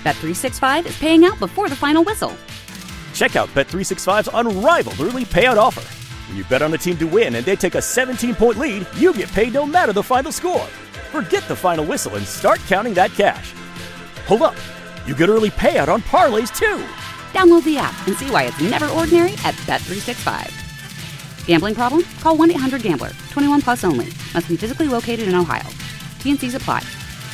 Bet365 is paying out before the final whistle. Check out Bet365's unrivaled early payout offer. When you bet on a team to win and they take a 17-point lead, you get paid no matter the final score. Forget the final whistle and start counting that cash. Hold up. You get early payout on parlays, too. Download the app and see why it's never ordinary at Bet365. Gambling problem? Call 1-800-GAMBLER. 21 plus only. Must be physically located in Ohio. T&Cs apply.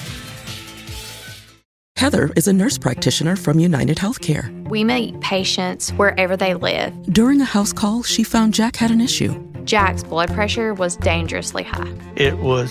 Heather is a nurse practitioner from United Healthcare. We meet patients wherever they live. During a house call, she found Jack had an issue. Jack's blood pressure was dangerously high. It was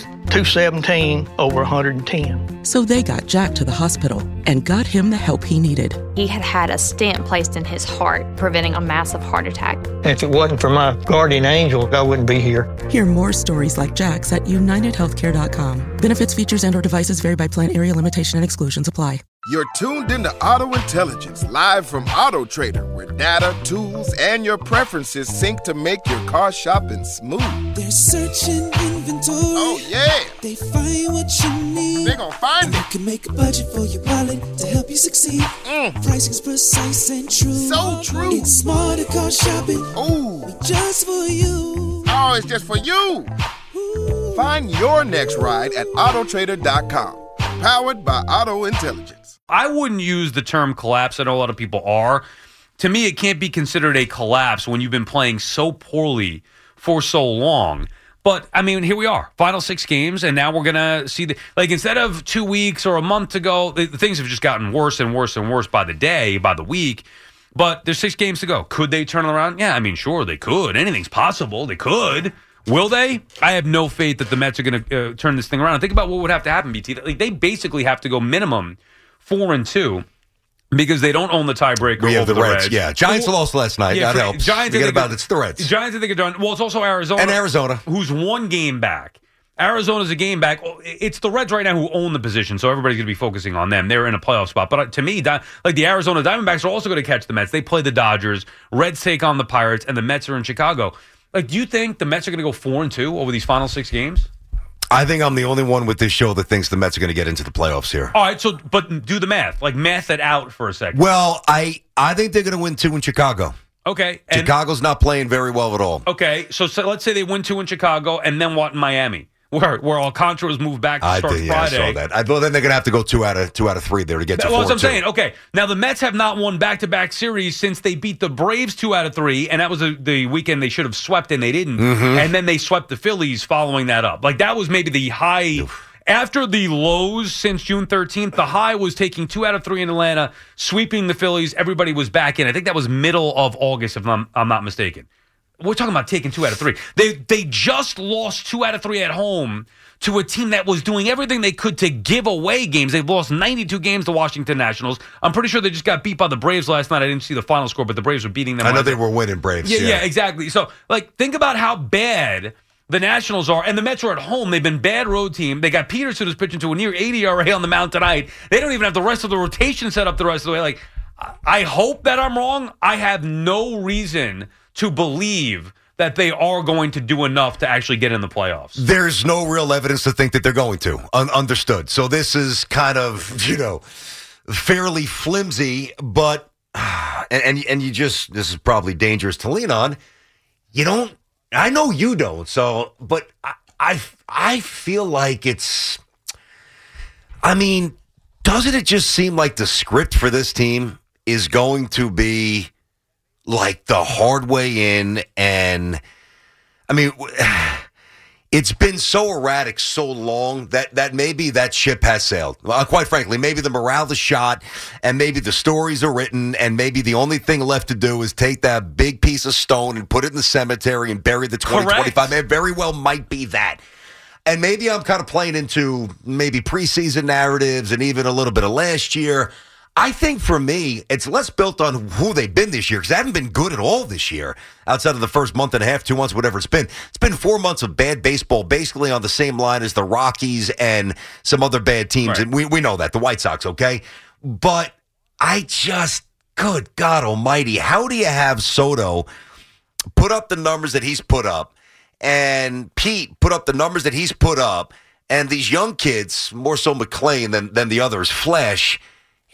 217 over 110. So they got Jack to the hospital and got him the help he needed. He had had a stent placed in his heart, preventing a massive heart attack. If it wasn't for my guardian angel, I wouldn't be here. Hear more stories like Jack's at UnitedHealthcare.com. Benefits, features, and/or devices vary by plan, area, limitation, and exclusions apply. You're tuned into Auto Intelligence, live from Auto Trader, where data, tools, and your preferences sync to make your car shopping smooth. They're searching inventory. Oh, yeah. They find what you need. They're gonna find it. You can make a budget for your wallet to help you succeed. Pricing's precise and true. So true. It's smarter car shopping. Ooh. Just for you. Oh, it's just for you. Ooh. Find your next ride at autotrader.com. Powered by Auto Intelligence. I wouldn't use the term collapse. I know a lot of people are. To me, it can't be considered a collapse when you've been playing so poorly for so long. But, I mean, here we are. Final 6 games, and now we're going to see instead of 2 weeks or a month to go, the things have just gotten worse and worse and worse by the day, by the week. But there's 6 games to go. Could they turn it around? Yeah, I mean, sure, they could. Anything's possible. They could. Will they? I have no faith that the Mets are going to turn this thing around. Think about what would have to happen, BT. They basically have to go minimum 4-2 because they don't own the tiebreaker. We have over the Reds. Yeah, Giants lost last night. Yeah, that helps. Giants, forget about it. It's the Reds. Giants, I think, are done. Well, it's also Arizona. And Arizona. Who's 1 game back. Arizona's a game back. It's the Reds right now who own the position, so everybody's going to be focusing on them. They're in a playoff spot. But to me, the Arizona Diamondbacks are also going to catch the Mets. They play the Dodgers. Reds take on the Pirates, and the Mets are in Chicago. Do you think the Mets are going to go 4-2 over these final 6 games? I think I'm the only one with this show that thinks the Mets are going to get into the playoffs here. All right, but do the math. Math it out for a second. Well, I think they're going to win 2 in Chicago. Okay. Chicago's not playing very well at all. Okay, so let's say they win 2 in Chicago, and then what in Miami? Where Alcantara's moved back to start Friday. I saw that. I thought then they're going to have to go 2 out of 3 there to get to 4-2. Well, that's what I'm saying. Okay, now the Mets have not won back-to-back series since they beat the Braves 2 out of 3, and that was the weekend they should have swept, and they didn't. Mm-hmm. And then they swept the Phillies following that up. That was maybe the high. After the lows since June 13th, the high was taking 2 out of 3 in Atlanta, sweeping the Phillies. Everybody was back in. I think that was middle of August, if I'm not mistaken. We're talking about taking 2 out of 3. They just lost 2 out of 3 at home to a team that was doing everything they could to give away games. They've lost 92 games to Washington Nationals. I'm pretty sure they just got beat by the Braves last night. I didn't see the final score, but the Braves were beating them. I know they were winning Braves. Yeah, exactly. So, think about how bad the Nationals are, and the Mets are at home. They've been bad road team. They got Peterson who's pitching to a near 80 ERA on the mound tonight. They don't even have the rest of the rotation set up the rest of the way. I hope that I'm wrong. I have no reason to believe that they are going to do enough to actually get in the playoffs. There's no real evidence to think that they're going to. Understood. So this is kind of, fairly flimsy, but, and you just, this is probably dangerous to lean on. You don't, I know you don't, so, but I feel like it's, doesn't it just seem like the script for this team is going to be the hard way in, and it's been so erratic so long that maybe that ship has sailed. Quite frankly, maybe the morale is shot, and maybe the stories are written, and maybe the only thing left to do is take that big piece of stone and put it in the cemetery and bury the 2025. It very well might be that. And maybe I'm kind of playing into maybe preseason narratives and even a little bit of last year. I think for me, it's less built on who they've been this year, because they haven't been good at all this year, outside of the first month and a half, 2 months, whatever it's been. It's been 4 months of bad baseball, basically on the same line as the Rockies and some other bad teams. Right. And we know that, the White Sox, okay? But good God almighty, how do you have Soto put up the numbers that he's put up, and Pete put up the numbers that he's put up, and these young kids, more so McClain than the others, Flesh,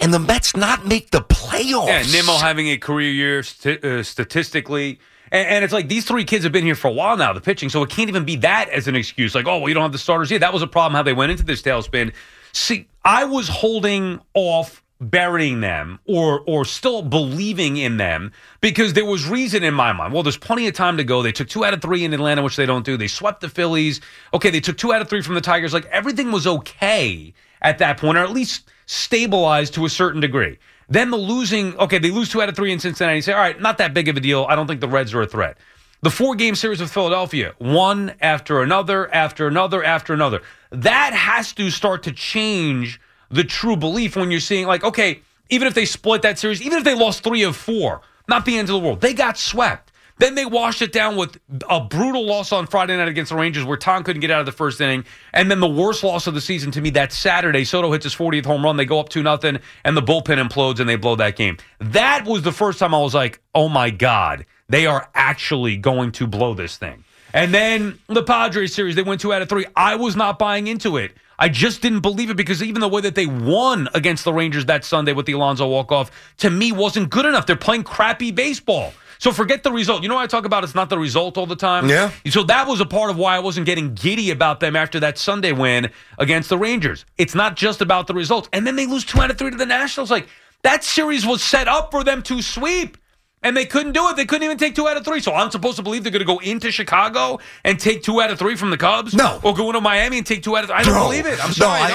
and the Mets not make the playoffs. Yeah, Nimmo having a career year statistically. And it's like these three kids have been here for a while now, the pitching, so it can't even be that as an excuse. Like, oh, well, you don't have the starters here. That was a problem how they went into this tailspin. See, I was holding off burying them or still believing in them because there was reason in my mind. Well, there's plenty of time to go. They took 2 out of 3 in Atlanta, which they don't do. They swept the Phillies. Okay, they took 2 out of 3 from the Tigers. Like, everything was okay at that point, or at least stabilized to a certain degree. Then the losing, okay, they lose 2 out of 3 in Cincinnati. You say, all right, not that big of a deal. I don't think the Reds are a threat. The 4-game series with Philadelphia, one after another, after another, after another. That has to start to change the true belief when you're seeing, like, okay, even if they split that series, even if they lost 3 of 4, not the end of the world. They got swept. Then they washed it down with a brutal loss on Friday night against the Rangers where Tom couldn't get out of the first inning. And then the worst loss of the season to me that Saturday, Soto hits his 40th home run. They go up 2-0 and the bullpen implodes and they blow that game. That was the first time I was like, oh my God, they are actually going to blow this thing. And then the Padres series, they went 2 out of 3. I was not buying into it. I just didn't believe it because even the way that they won against the Rangers that Sunday with the Alonso walk-off, to me, wasn't good enough. They're playing crappy baseball. So forget the result. You know what I talk about? It's not the result all the time. Yeah. So that was a part of why I wasn't getting giddy about them after that Sunday win against the Rangers. It's not just about the results. And then they lose 2 out of 3 to the Nationals. Like, that series was set up for them to sweep. And they couldn't do it. They couldn't even take 2 out of 3. So I'm supposed to believe they're going to go into Chicago and take 2 out of 3 from the Cubs? No. Or go into Miami and take 2 out of 3? I don't believe it. I'm sorry.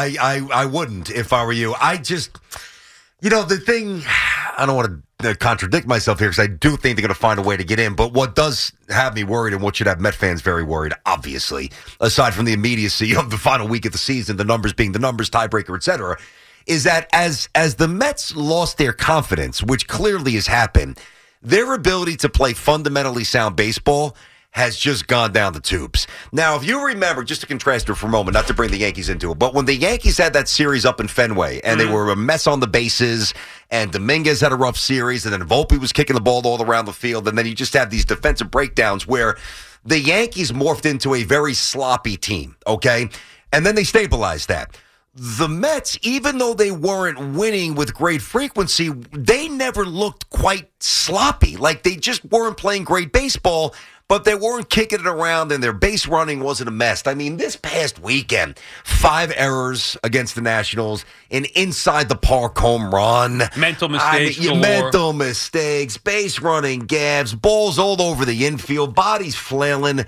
I wouldn't if I were you. I just, the thing, I don't want to contradict myself here because I do think they're going to find a way to get in. But what does have me worried and what should have Met fans very worried, obviously, aside from the immediacy of the final week of the season, the numbers being the numbers, tiebreaker, etc., is that as the Mets lost their confidence, which clearly has happened, their ability to play fundamentally sound baseball has just gone down the tubes. Now, if you remember, just to contrast it for a moment, not to bring the Yankees into it, but when the Yankees had that series up in Fenway and they were a mess on the bases and Dominguez had a rough series and then Volpe was kicking the ball all around the field and then you just have these defensive breakdowns where the Yankees morphed into a very sloppy team, okay? And then they stabilized that. The Mets, even though they weren't winning with great frequency, they never looked quite sloppy. Like they just weren't playing great baseball, but they weren't kicking it around and their base running wasn't a mess. I mean, this past weekend, 5 errors against the Nationals, an inside the park home run. Mental mistakes. Mental mistakes, base running gaps, balls all over the infield, bodies flailing.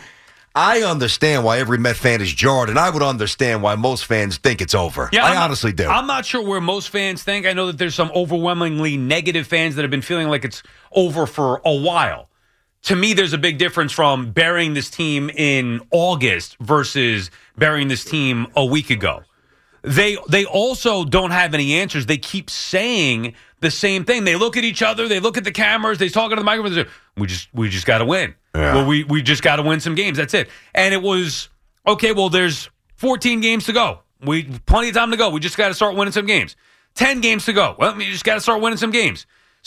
I understand why every Met fan is jarred, and I would understand why most fans think it's over. Yeah, I honestly do. I'm not sure where most fans think. I know that there's some overwhelmingly negative fans that have been feeling like it's over for a while. To me, there's a big difference from burying this team in August versus burying this team a week ago. They also don't have any answers. They keep saying the same thing. They look at each other. They look at the cameras. They talk into the microphones. They say, we just got to win. Yeah. Well, we just got to win some games. That's it. And it was, okay, well, there's 14 games to go. Plenty of time to go. We just got to start winning some games. 10 games to go. Well, you just got to start winning some games.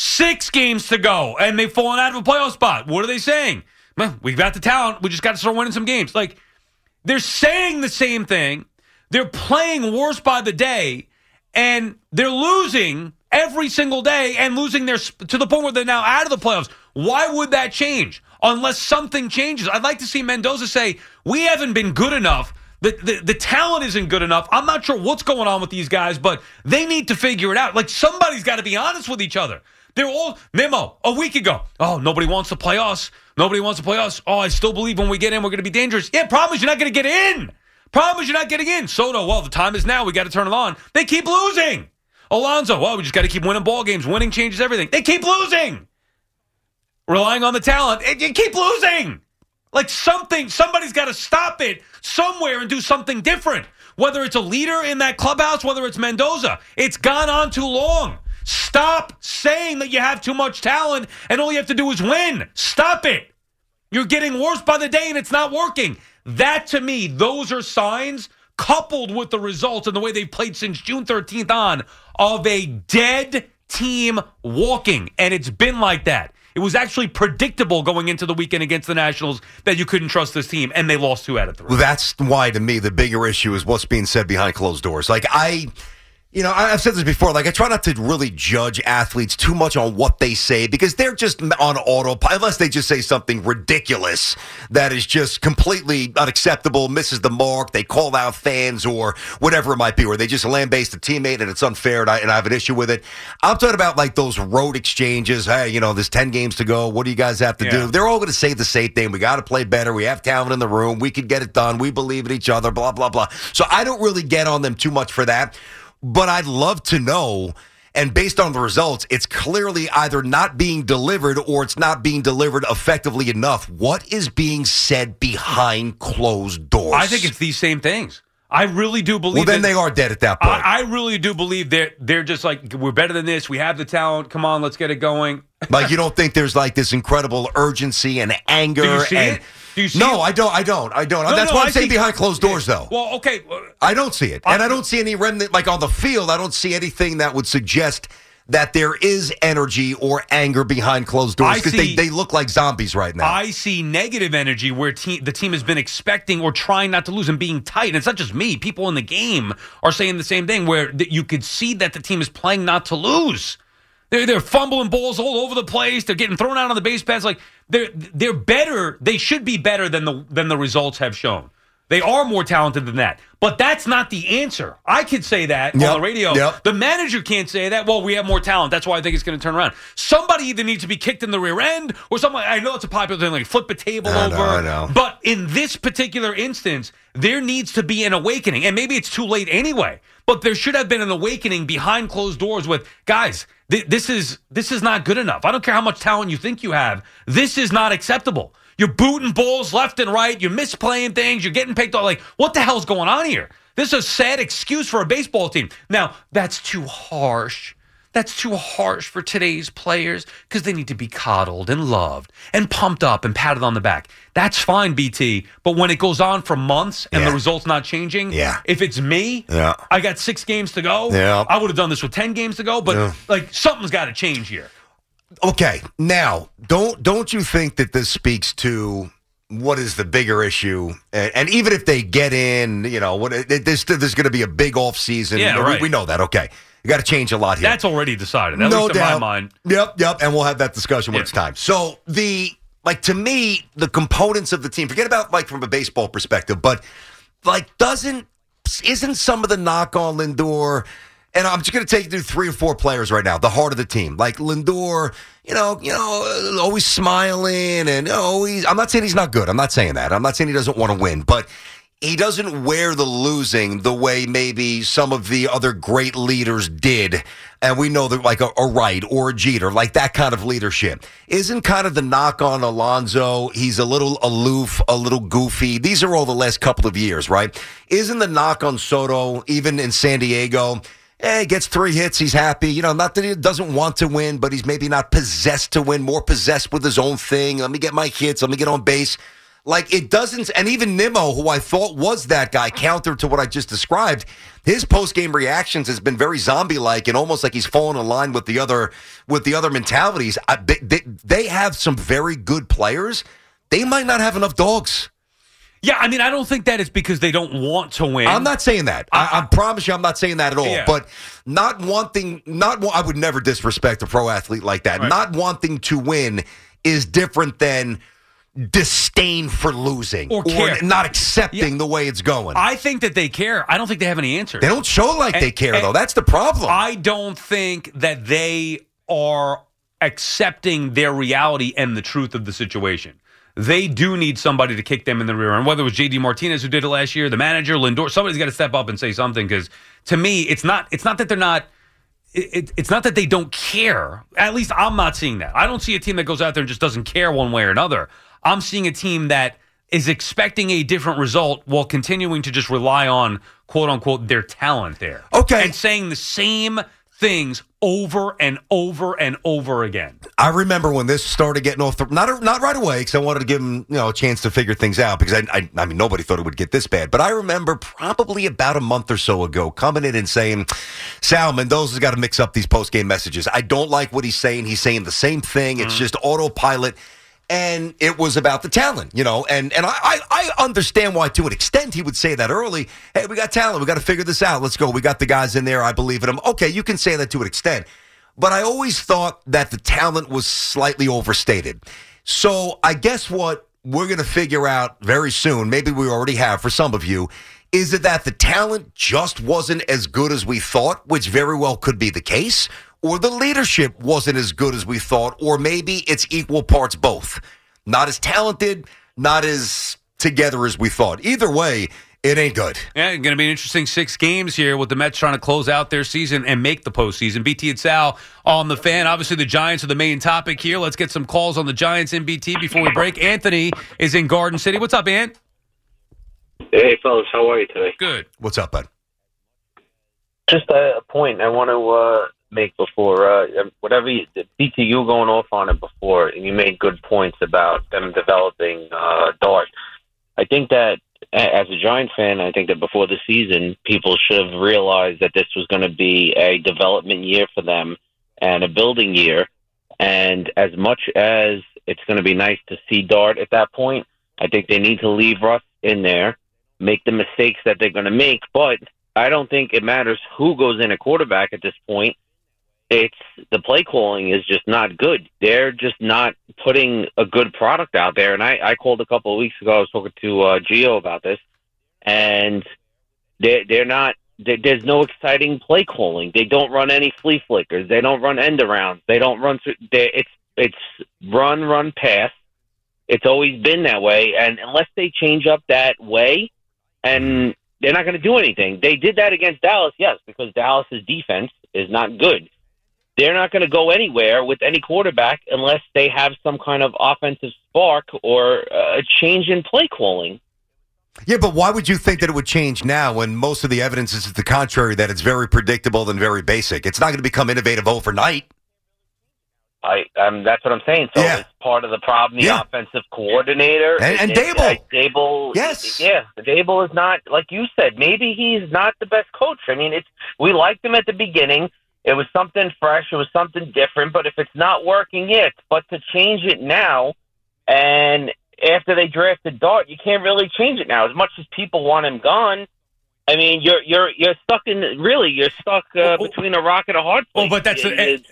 6 games to go, and they've fallen out of a playoff spot. What are they saying? Well, we've got the talent. We just got to start winning some games. Like, they're saying the same thing. They're playing worse by the day, and they're losing every single day and losing to the point where they're now out of the playoffs. Why would that change? Unless something changes. I'd like to see Mendoza say, we haven't been good enough. The talent isn't good enough. I'm not sure what's going on with these guys, but they need to figure it out. Like, somebody's got to be honest with each other. They're all, Nimmo, a week ago. Oh, nobody wants to play us. Nobody wants to play us. Oh, I still believe when we get in, we're going to be dangerous. Yeah, problem is you're not going to get in. Problem is you're not getting in. Soto, well, the time is now. We got to turn it on. They keep losing. Alonso, well, we just got to keep winning ball games. Winning changes everything. They keep losing. Relying on the talent. You keep losing. Like somebody's got to stop it somewhere and do something different. Whether it's a leader in that clubhouse, whether it's Mendoza. It's gone on too long. Stop saying that you have too much talent and all you have to do is win. Stop it. You're getting worse by the day and it's not working. That, to me, those are signs, coupled with the results and the way they've played since June 13th on, of a dead team walking. And it's been like that. It was actually predictable going into the weekend against the Nationals that you couldn't trust this team, and they lost 2 out of 3. Well, that's why, to me, the bigger issue is what's being said behind closed doors. Like, I've said this before, like I try not to really judge athletes too much on what they say because they're just on autopilot, unless they just say something ridiculous that is just completely unacceptable, misses the mark, they call out fans or whatever it might be, or they just lambaste a teammate and it's unfair and I have an issue with it. I'm talking about like those road exchanges. Hey, there's 10 games to go. What do you guys have to do? They're all going to say the same thing. We got to play better. We have talent in the room. We could get it done. We believe in each other, blah, blah, blah. So I don't really get on them too much for that. But I'd love to know, and based on the results, it's clearly either not being delivered or it's not being delivered effectively enough. What is being said behind closed doors? I think it's these same things. I really do believe. Well, then they are dead at that point. I really do believe they're just like, we're better than this. We have the talent. Come on, let's get it going. Like, you don't think there's like this incredible urgency and anger? Do you see it? Do you see no, it? I don't. That's why I'm saying behind closed doors, though. Well, okay. I don't see it. And I don't see any remnant, like on the field, I don't see anything that would suggest that there is energy or anger behind closed doors because they look like zombies right now. I see negative energy where the team has been expecting or trying not to lose and being tight. And it's not just me. People in the game are saying the same thing where you could see that the team is playing not to lose. They're fumbling balls all over the place. They're getting thrown out on the base paths. Like they're better. They should be better than the results have shown. They are more talented than that. But that's not the answer. I could say that on the radio. Yep. The manager can't say that. Well, we have more talent. That's why I think it's going to turn around. Somebody either needs to be kicked in the rear end or something. I know it's a popular thing, like flip a table over. I know. But in this particular instance, there needs to be an awakening. And maybe it's too late anyway. But there should have been an awakening behind closed doors with, guys, this is not good enough. I don't care how much talent you think you have. This is not acceptable. You're booting balls left and right. You're misplaying things. You're getting picked on. Like, what the hell's going on here? This is a sad excuse for a baseball team. Now, that's too harsh. That's too harsh for today's players because they need to be coddled and loved and pumped up and patted on the back. That's fine, BT. But when it goes on for months and the result's not changing, if it's me, I got 6 games to go. I would have done this with 10 games to go. But, like, something's got to change here. Okay, now, don't you think that this speaks to what is the bigger issue? And even if they get in, there's going to be a big off season. Yeah, right. We know that, okay. You got to change a lot here. That's already decided, at least in my mind. Yep, and we'll have that discussion when it's time. So, to me, the components of the team, forget about, like, from a baseball perspective, but, like, isn't some of the knock on Lindor... And I'm just going to take you through 3 or 4 players right now, the heart of the team. Like Lindor, always smiling and I'm not saying he's not good. I'm not saying that. I'm not saying he doesn't want to win, but he doesn't wear the losing the way maybe some of the other great leaders did. And we know that like a Wright or a Jeter, like that kind of leadership. Isn't kind of the knock on Alonso, he's a little aloof, a little goofy. These are all the last couple of years, right? Isn't the knock on Soto, even in San Diego, he gets 3 hits, he's happy. Not that he doesn't want to win, but he's maybe not possessed to win, more possessed with his own thing. Let me get my hits, let me get on base. Like, it doesn't, and even Nimmo, who I thought was that guy, counter to what I just described, his post-game reactions has been very zombie-like and almost like he's fallen in line with the other mentalities. They have some very good players. They might not have enough dogs. Yeah, I mean, I don't think that it's because they don't want to win. I'm not saying that. I promise you I'm not saying that at all. Yeah. But I would never disrespect a pro athlete like that. Right. Not wanting to win is different than disdain for losing or not accepting the way it's going. I think that they care. I don't think they have any answers. They don't show like they care, though. That's the problem. I don't think that they are accepting their reality and the truth of the situation. They do need somebody to kick them in the rear end. Whether it was J.D. Martinez who did it last year, the manager, Lindor, somebody's got to step up and say something. Because to me, it's not that they're not. It's not that they don't care. At least I'm not seeing that. I don't see a team that goes out there and just doesn't care one way or another. I'm seeing a team that is expecting a different result while continuing to just rely on, quote unquote, their talent there. Okay, and saying the same things over and over and over again. I remember when this started getting off the not right away because I wanted to give him a chance to figure things out because I mean nobody thought it would get this bad. But I remember probably about a month or so ago coming in and saying, Sal Mendoza's got to mix up these post game messages. I don't like what he's saying. He's saying the same thing. It's just autopilot. and it was about the talent, and I understand why to an extent he would say that early. Hey, we got talent. We got to figure this out. Let's go. We got the guys in there. I believe in them. Okay, you can say that to an extent. But I always thought that the talent was slightly overstated. So I guess what we're going to figure out very soon, maybe we already have for some of you, is it that the talent just wasn't as good as we thought, which very well could be the case, or the leadership wasn't as good as we thought, or maybe it's equal parts both. Not as talented, not as together as we thought. Either way, it ain't good. Yeah, going to be an interesting 6 games here with the Mets trying to close out their season and make the postseason. BT and Sal on the Fan. Obviously, the Giants are the main topic here. Let's get some calls on the Giants in BT before we break. Anthony is in Garden City. What's up, Ant? Hey, fellas. How are you today? Good. What's up, bud? Just a point I want to make before whatever BT, you were going off on it before, and you made good points about them developing Dart. I think that as a Giant fan, I think that before the season, people should have realized that this was going to be a development year for them and a building year. And as much as it's going to be nice to see Dart at that point, I think they need to leave Russ in there, make the mistakes that they're going to make. But I don't think it matters who goes in at quarterback at this point. It's the play calling is just not good. They're just not putting a good product out there. And I called a couple of weeks ago. I was talking to Gio about this, and they're not. There's no exciting play calling. They don't run any flea flickers. They don't run end arounds. They don't run. It's run, pass. It's always been that way. And unless they change up that way, and they're not going to do anything. They did that against Dallas, yes, because Dallas's defense is not good. They're not going to go anywhere with any quarterback unless they have some kind of offensive spark or a change in play calling. Yeah, but why would you think that it would change now when most of the evidence is to the contrary, that it's very predictable and very basic? It's not going to become innovative overnight. That's what I'm saying. So it's part of the problem. The offensive coordinator and Dable. Dable, yes, Dable is not, like you said. Maybe he's not the best coach. I mean, we liked him at the beginning. It was something fresh. It was something different. But if it's not working, but to change it now, and after they drafted Dart, you can't really change it now. As much as people want him gone, I mean, you're stuck between a rock and a hard place. Oh, but that's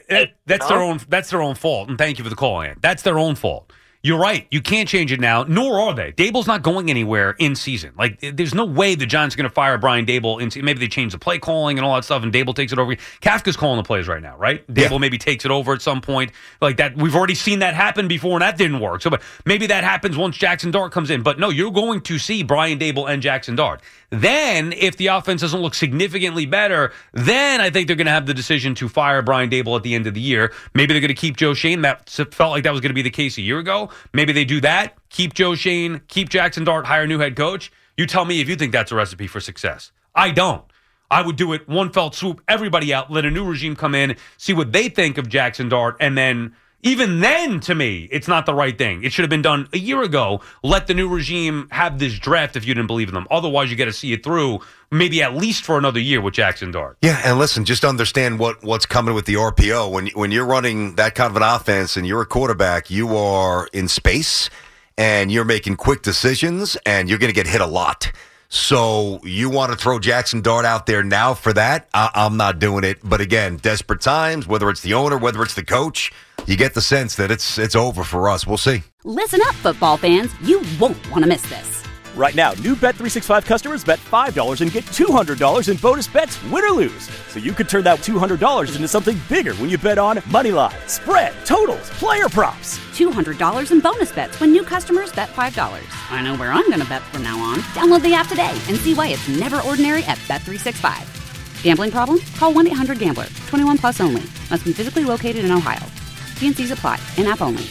their own fault. And thank you for the call, Ann. That's their own fault. You're right. You can't change it now, nor are they. Dable's not going anywhere in season. Like, there's no way the Giants are going to fire Brian Dable in season. Maybe they change the play calling and all that stuff, and Dable takes it over. Kafka's calling the plays right now, right? Dable maybe takes it over at some point. Like that, we've already seen that happen before, and that didn't work. So, but maybe that happens once Jackson Dart comes in. But no, you're going to see Brian Dable and Jackson Dart. Then, if the offense doesn't look significantly better, then I think they're going to have the decision to fire Brian Dable at the end of the year. Maybe they're going to keep Joe Shane. That felt like that was going to be the case a year ago. Maybe they do that, keep Joe Shane, keep Jackson Dart, hire a new head coach. You tell me if you think that's a recipe for success. I don't. I would do it one fell swoop, everybody out, let a new regime come in, see what they think of Jackson Dart, and then even then, to me, it's not the right thing. It should have been done a year ago. Let the new regime have this draft if you didn't believe in them. Otherwise, you got to see it through, maybe at least for another year with Jackson Dart. Yeah, and listen, just understand what's coming with the RPO. When you're running that kind of an offense and you're a quarterback, you are in space and you're making quick decisions and you're going to get hit a lot. So you want to throw Jackson Dart out there now for that? I'm not doing it. But again, desperate times, whether it's the owner, whether it's the coach, you get the sense that it's over for us. We'll see. Listen up, football fans. You won't want to miss this. Right now, new Bet365 customers bet $5 and get $200 in bonus bets, win or lose. So you could turn that $200 into something bigger when you bet on moneyline, spread, totals, player props. $200 in bonus bets when new customers bet $5. I know where I'm going to bet from now on. Download the app today and see why it's never ordinary at Bet365. Gambling problem? Call 1-800-GAMBLER. 21 plus only. Must be physically located in Ohio. T&Cs apply. In-app only.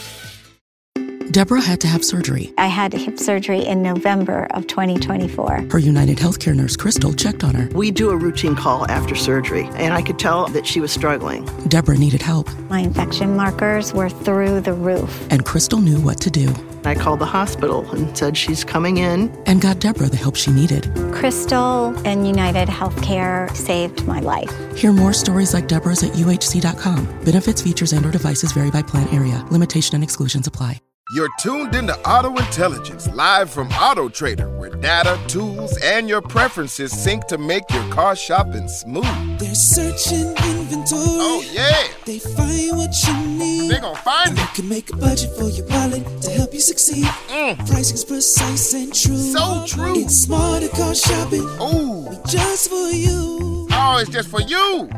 Deborah had to have surgery. I had hip surgery in November of 2024. Her United Healthcare nurse, Crystal, checked on her. We do a routine call after surgery, and I could tell that she was struggling. Deborah needed help. My infection markers were through the roof. And Crystal knew what to do. I called the hospital and said she's coming in. And got Deborah the help she needed. Crystal and United Healthcare saved my life. Hear more stories like Deborah's at UHC.com. Benefits, features, and/or devices vary by plan area. Limitation and exclusions apply. You're tuned into Auto Intelligence, live from Auto Trader, where data, tools, and your preferences sync to make your car shopping smooth. They're searching inventory. Oh, yeah. They find what you need. They're gonna find it. You can make a budget for your wallet to help you succeed. Pricing's precise and true. So true. It's smarter car shopping. Ooh. Just for you. Oh, it's just for you.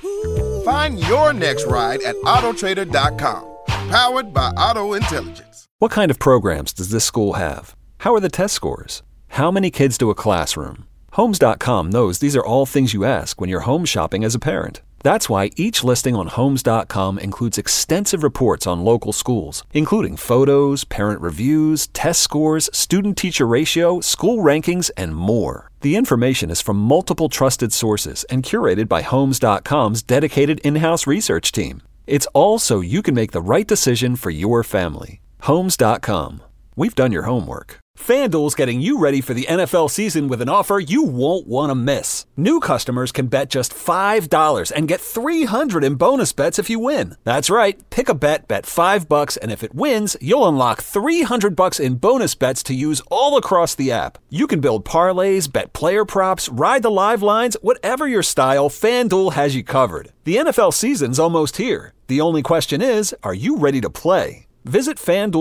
Find your next ride at autotrader.com. Powered by Auto Intelligence. What kind of programs does this school have? How are the test scores? How many kids do a classroom? Homes.com knows these are all things you ask when you're home shopping as a parent. That's why each listing on Homes.com includes extensive reports on local schools, including photos, parent reviews, test scores, student-teacher ratio, school rankings, and more. The information is from multiple trusted sources and curated by Homes.com's dedicated in-house research team. It's all so you can make the right decision for your family. Homes.com. We've done your homework. FanDuel's getting you ready for the NFL season with an offer you won't want to miss. New customers can bet just $5 and get $300 in bonus bets if you win. That's right. Pick a bet $5, and if it wins, you'll unlock $300 in bonus bets to use all across the app. You can build parlays, bet player props, ride the live lines, whatever your style, FanDuel has you covered. The NFL season's almost here. The only question is, are you ready to play? Visit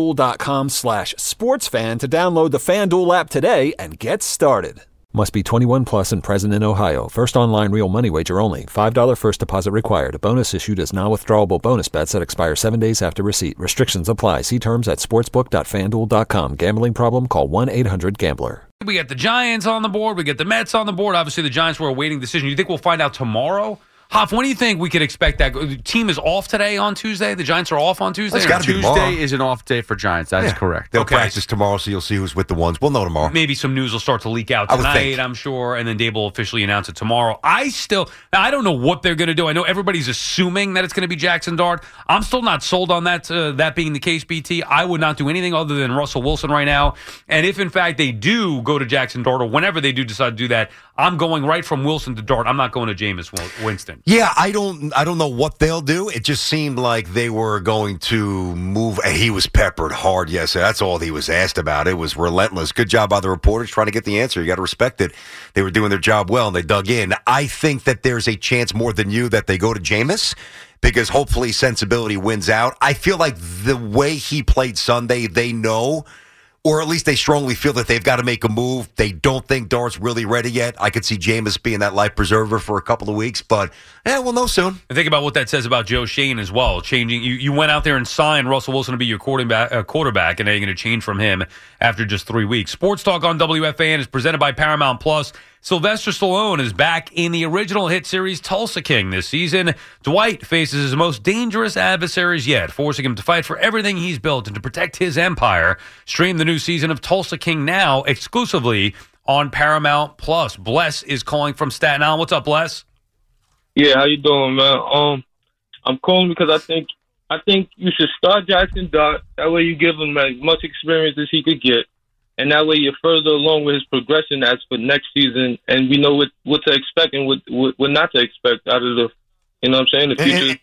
FanDuel.com/sportsfan to download the FanDuel app today and get started. Must be 21 plus and present in Ohio. First online real money wager only. $5 first deposit required. A bonus issued as non-withdrawable bonus bets that expire 7 days after receipt. Restrictions apply. See terms at sportsbook.fanduel.com. Gambling problem? Call 1-800-GAMBLER. We got the Giants on the board. We get the Mets on the board. Obviously, the Giants were awaiting decision. You think we'll find out tomorrow? Hoff, when do you think we could expect that? The team is off today on Tuesday? The Giants are off on Tuesday? Tuesday is an off day for Giants. That is correct. They'll practice tomorrow, so you'll see who's with the ones. We'll know tomorrow. Maybe some news will start to leak out tonight, I'm sure, and then Dave will officially announce it tomorrow. I don't know what they're going to do. I know everybody's assuming that it's going to be Jackson Dart. I'm still not sold on that, that being the case, BT. I would not do anything other than Russell Wilson right now. And if, in fact, they do go to Jackson Dart, or whenever they do decide to do that, I'm going right from Wilson to Dart. I'm not going to Jameis Winston. Yeah, I don't know what they'll do. It just seemed like they were going to move. He was peppered hard yesterday. That's all he was asked about. It was relentless. Good job by the reporters trying to get the answer. You got to respect it. They were doing their job well, and they dug in. I think that there's a chance more than you that they go to Jameis, because hopefully sensibility wins out. I feel like the way he played Sunday, they know, or at least they strongly feel that they've got to make a move. They don't think Dart's really ready yet. I could see Jameis being that life preserver for a couple of weeks, but we'll know soon. And think about what that says about Joe Schoen as well. Changing, you went out there and signed Russell Wilson to be your quarterback, and now you're going to change from him after just 3 weeks. Sports Talk on WFAN is presented by Paramount Plus. Sylvester Stallone is back in the original hit series Tulsa King this season. Dwight faces his most dangerous adversaries yet, forcing him to fight for everything he's built and to protect his empire. Stream the new season of Tulsa King now exclusively on Paramount Plus. Bless is calling from Staten Island. What's up, Bless? Yeah, how you doing, man? I'm calling because I think you should start Jackson Dart. That way you give him as much experience as he could get. And that way you're further along with his progression as for next season, and we know what to expect and what not to expect out of the, you know what I'm saying, the future.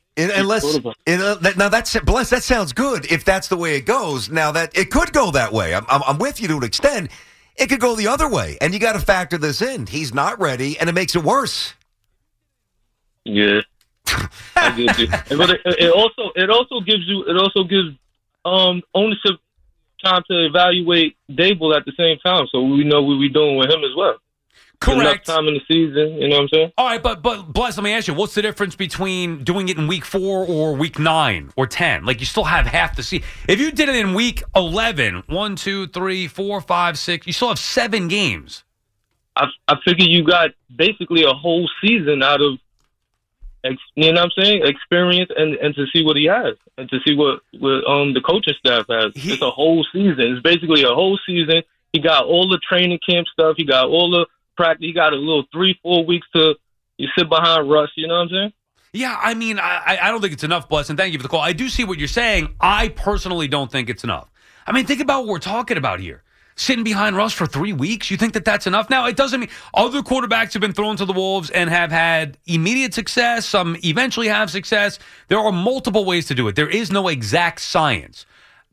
Now that's Bless. That sounds good if that's the way it goes. Now that it could go that way, I'm with you to an extent. It could go the other way, and you got to factor this in. He's not ready, and it makes it worse. Yeah, I get you. But it also gives ownership time to evaluate Dable at the same time, so we know what we're doing with him as well. Correct. Enough time in the season, you know what I'm saying? All right, but Bless, let me ask you, what's the difference between doing it in week 4 or week 9 or 10? Like, you still have half the season. If you did it in week 11, 1, 2, 3, 4, 5, 6, you still have 7 games. I figure you got basically a whole season out of, you know what I'm saying, experience and to see what he has and to see what the coaching staff has. It's a whole season. It's basically a whole season. He got all the training camp stuff. He got all the practice. He got a little 3-4 weeks to sit behind Russ. You know what I'm saying? Yeah, I mean, I don't think it's enough, Bless, and thank you for the call. I do see what you're saying. I personally don't think it's enough. I mean, think about what we're talking about here. Sitting behind Russ for 3 weeks, you think that that's enough? Now, it doesn't mean other quarterbacks have been thrown to the wolves and have had immediate success. Some eventually have success. There are multiple ways to do it. There is no exact science.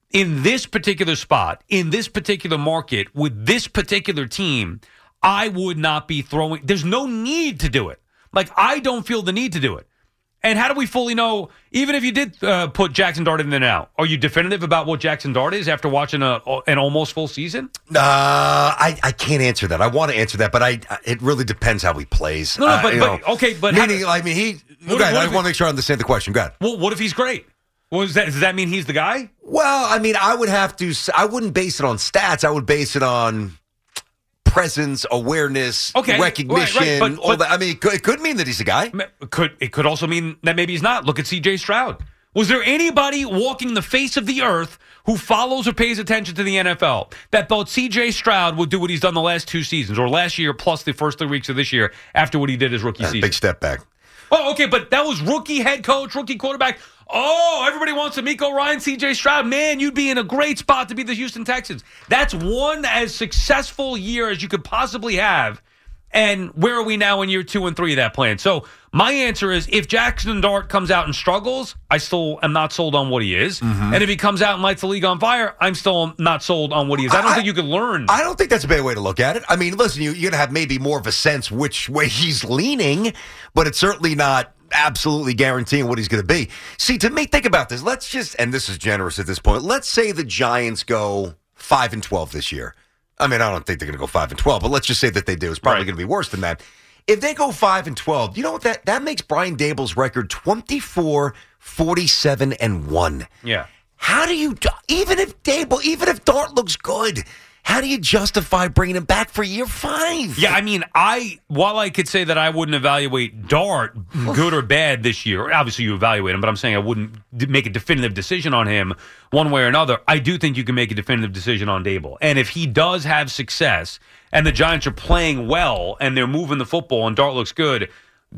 in this particular spot, in this particular market, with this particular team, I would not be throwing. There's no need to do it. Like, I don't feel the need to do it. And how do we fully know, even if you did put Jackson Dart in there now, are you definitive about what Jackson Dart is after watching an almost full season? I can't answer that. I want to answer that, but it really depends how he plays. No, but meaning, I want to make sure I understand the question. Go ahead. Well, what if he's great? Does that mean he's the guy? Well, I mean, I wouldn't base it on stats. I would base it on presence, awareness, recognition, right. all that. I mean, it could mean that he's a guy. It could also mean that maybe he's not. Look at C.J. Stroud. Was there anybody walking the face of the earth who follows or pays attention to the NFL that thought C.J. Stroud would do what he's done the last 2 seasons, or last year plus the first 3 weeks of this year after what he did his rookie season? Big step back. Oh, okay, but that was rookie head coach, rookie quarterback. Oh, everybody wants D'Amico Ryan, C.J. Stroud. Man, you'd be in a great spot to be the Houston Texans. That's one as successful year as you could possibly have. And where are we now in year 2 and 3 of that plan? So my answer is, if Jackson Dart comes out and struggles, I still am not sold on what he is. Mm-hmm. And if he comes out and lights the league on fire, I'm still not sold on what he is. I don't think you can learn. I don't think that's a bad way to look at it. I mean, listen, you're going to have maybe more of a sense which way he's leaning, but it's certainly not absolutely guaranteeing what he's going to be. See, to me, think about this. Let's just, and this is generous at this point, let's say the Giants go 5-12 this year. I mean, I don't think they're going to go 5-12, but let's just say that they do. It's probably going to be worse than that. If they go 5-12, you know what that makes Brian Daboll's record 24-47-1. Yeah. How do you, even if Dart looks good, how do you justify bringing him back for year 5? Yeah, I mean, while I could say that I wouldn't evaluate Dart, good or bad, this year, obviously you evaluate him, but I'm saying I wouldn't make a definitive decision on him one way or another. I do think you can make a definitive decision on Daboll. And if he does have success and the Giants are playing well and they're moving the football and Dart looks good,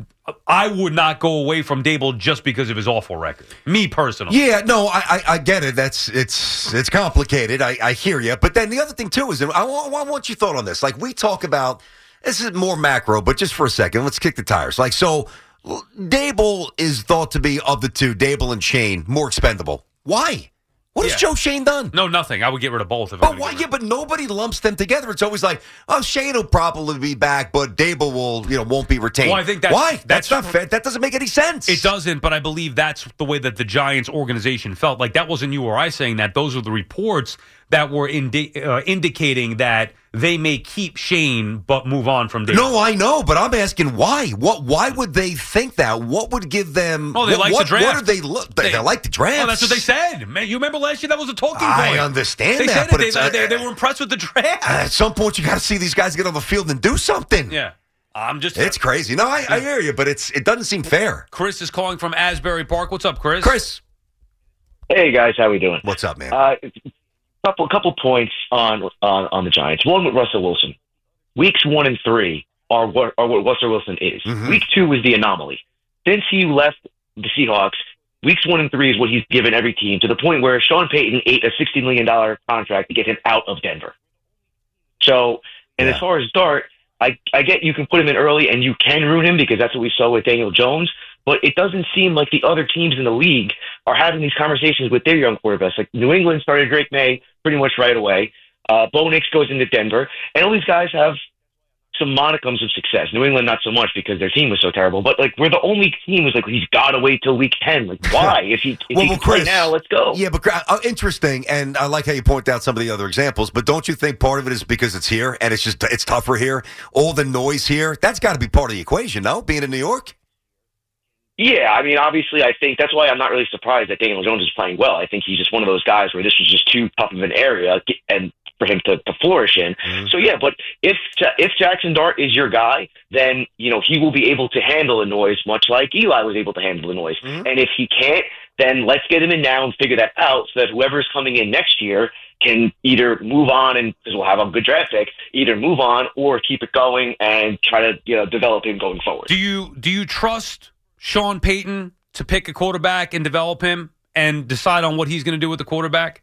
I would not go away from Daboll just because of his awful record. Me personally. Yeah, no, I get it. It's complicated. I hear you. But then the other thing too is, I want your thought on this. Like, we talk about, this is more macro, but just for a second, let's kick the tires. Like, so Daboll is thought to be, of the two, Daboll and Shane, more expendable. Why? What has Joe Shane done? No, nothing. I would get rid of both of them. But why? Yeah, but nobody lumps them together. It's always like, oh, Shane will probably be back, but Daboll won't be retained. Well, I think why? That's not fair. That doesn't make any sense. It doesn't, but I believe that's the way that the Giants organization felt. Like, that wasn't you or I saying that. Those are the reports that were indicating that they may keep Shane but move on from Daboll. No, I know, but I'm asking why. Why would they think that? What would give them? Oh, they like the draft. What do they look? They like the draft. Oh, that's what they said. Man, you remember last year that was a talking point. I understand that, but they were impressed with the draft. At some point, you got to see these guys get on the field and do something. Yeah. It's crazy. No, I hear you, but it doesn't seem fair. Chris is calling from Asbury Park. What's up, Chris? Chris. Hey, guys. How we doing? What's up, man? Couple points on the Giants. One with Russell Wilson. Weeks 1 and 3 are what Russell Wilson is. Mm-hmm. Week 2 was the anomaly. Since he left the Seahawks, weeks 1 and 3 is what he's given every team, to the point where Sean Payton ate a $60 million contract to get him out of Denver. So, as far as Dart, I get you can put him in early and you can ruin him because that's what we saw with Daniel Jones. But it doesn't seem like the other teams in the league are having these conversations with their young quarterbacks. Like, New England started Drake May pretty much right away. Bo Nix goes into Denver. And all these guys have some monicums of success. New England, not so much because their team was so terrible. But, like, we're the only team who's like, he's got to wait till week 10. Like, why? If he can play now, let's go. Yeah, but interesting. And I like how you point out some of the other examples. But don't you think part of it is because it's here and it's tougher here? All the noise here, that's got to be part of the equation, no? Being in New York? Yeah, I mean, obviously, I think that's why I'm not really surprised that Daniel Jones is playing well. I think he's just one of those guys where this was just too tough of an area and for him to flourish in. Mm-hmm. So, yeah, but if Jackson Dart is your guy, then, he will be able to handle the noise, much like Eli was able to handle the noise. Mm-hmm. And if he can't, then let's get him in now and figure that out so that whoever's coming in next year can either move on, and because we'll have a good draft pick, either move on or keep it going and try to develop him going forward. Do you trust Sean Payton to pick a quarterback and develop him and decide on what he's going to do with the quarterback?